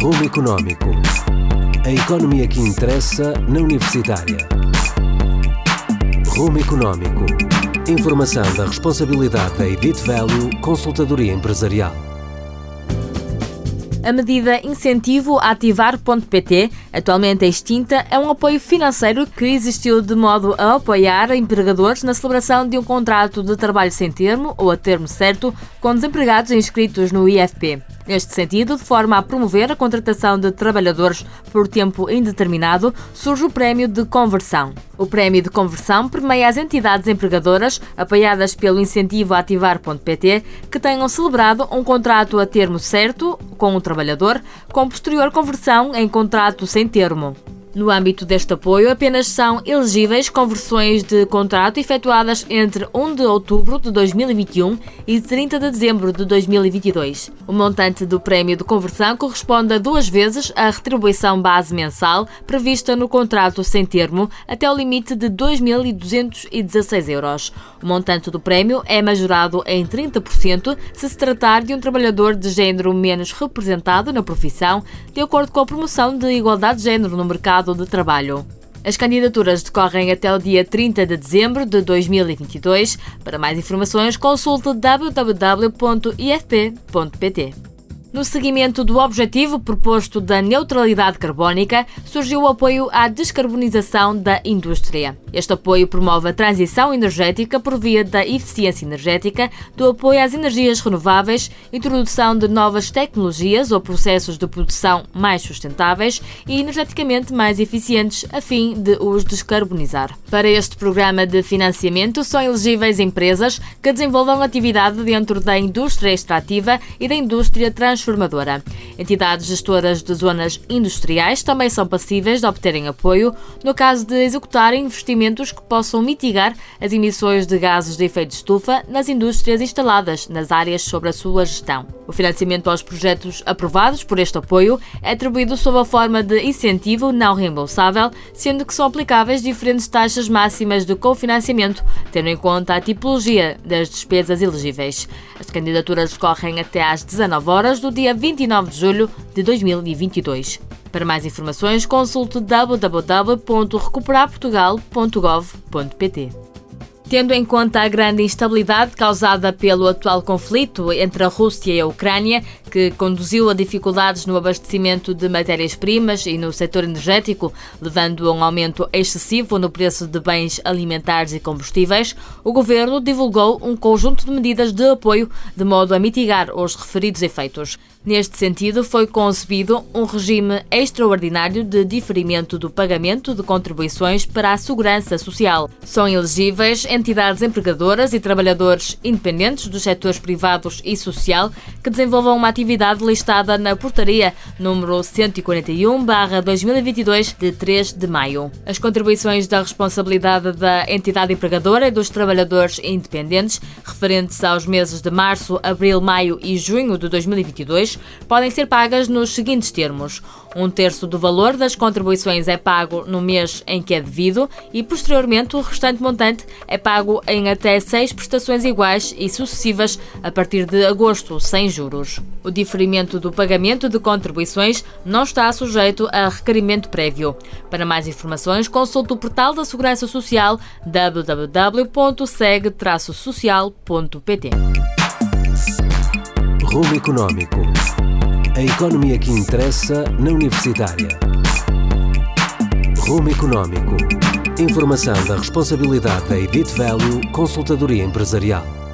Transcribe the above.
Rumo Económico. A economia que interessa na Universitária. Rumo Económico. Informação da responsabilidade da Edit Value Consultadoria Empresarial. A medida Incentivo Ativar.pt, atualmente extinta, é um apoio financeiro que existiu de modo a apoiar empregadores na celebração de um contrato de trabalho sem termo ou a termo certo com desempregados inscritos no IFP. Neste sentido, de forma a promover a contratação de trabalhadores por tempo indeterminado, surge o Prémio de Conversão. O Prémio de Conversão permeia as entidades empregadoras, apoiadas pelo Incentivo Ativar.pt, que tenham celebrado um contrato a termo certo com o trabalhador, com posterior conversão em contrato sem termo. No âmbito deste apoio, apenas são elegíveis conversões de contrato efetuadas entre 1 de outubro de 2021 e 30 de dezembro de 2022. O montante do prémio de conversão corresponde a 2 vezes a retribuição base mensal prevista no contrato sem termo, até o limite de 2.216 euros. O montante do prémio é majorado em 30% se se tratar de um trabalhador de género menos representado na profissão, de acordo com a promoção de igualdade de género no mercado de trabalho. As candidaturas decorrem até o dia 30 de dezembro de 2022. Para mais informações, consulte www.ifp.pt. No seguimento do objetivo proposto da neutralidade carbónica, surgiu o apoio à descarbonização da indústria. Este apoio promove a transição energética por via da eficiência energética, do apoio às energias renováveis, introdução de novas tecnologias ou processos de produção mais sustentáveis e energeticamente mais eficientes, a fim de os descarbonizar. Para este programa de financiamento, são elegíveis empresas que desenvolvam atividade dentro da indústria extrativa e da indústria transformadora. Entidades gestoras de zonas industriais também são passíveis de obterem apoio no caso de executarem investimentos que possam mitigar as emissões de gases de efeito de estufa nas indústrias instaladas nas áreas sob a sua gestão. O financiamento aos projetos aprovados por este apoio é atribuído sob a forma de incentivo não reembolsável, sendo que são aplicáveis diferentes taxas máximas de cofinanciamento, tendo em conta a tipologia das despesas elegíveis. As candidaturas decorrem até às 19 horas do dia 29 de julho de 2022. Para mais informações, consulte www.recuperarportugal.gov.pt. Tendo em conta a grande instabilidade causada pelo atual conflito entre a Rússia e a Ucrânia, que conduziu a dificuldades no abastecimento de matérias-primas e no setor energético, levando a um aumento excessivo no preço de bens alimentares e combustíveis, o Governo divulgou um conjunto de medidas de apoio de modo a mitigar os referidos efeitos. Neste sentido, foi concebido um regime extraordinário de diferimento do pagamento de contribuições para a segurança social. São elegíveis entidades empregadoras e trabalhadores independentes dos setores privados e social que desenvolvam uma atividade listada na Portaria número 141/2022 de 3 de maio. As contribuições da responsabilidade da entidade empregadora e dos trabalhadores independentes referentes aos meses de março, abril, maio e junho de 2022 podem ser pagas nos seguintes termos: 1/3 do valor das contribuições é pago no mês em que é devido e, posteriormente, o restante montante é pago em até 6 prestações iguais e sucessivas a partir de agosto, sem juros. O diferimento do pagamento de contribuições não está sujeito a requerimento prévio. Para mais informações, consulte o portal da Segurança Social www.seg-social.pt. Rumo Económico. A economia que interessa na Universitária. Rumo Económico. Informação da responsabilidade da Edit Value Consultadoria Empresarial.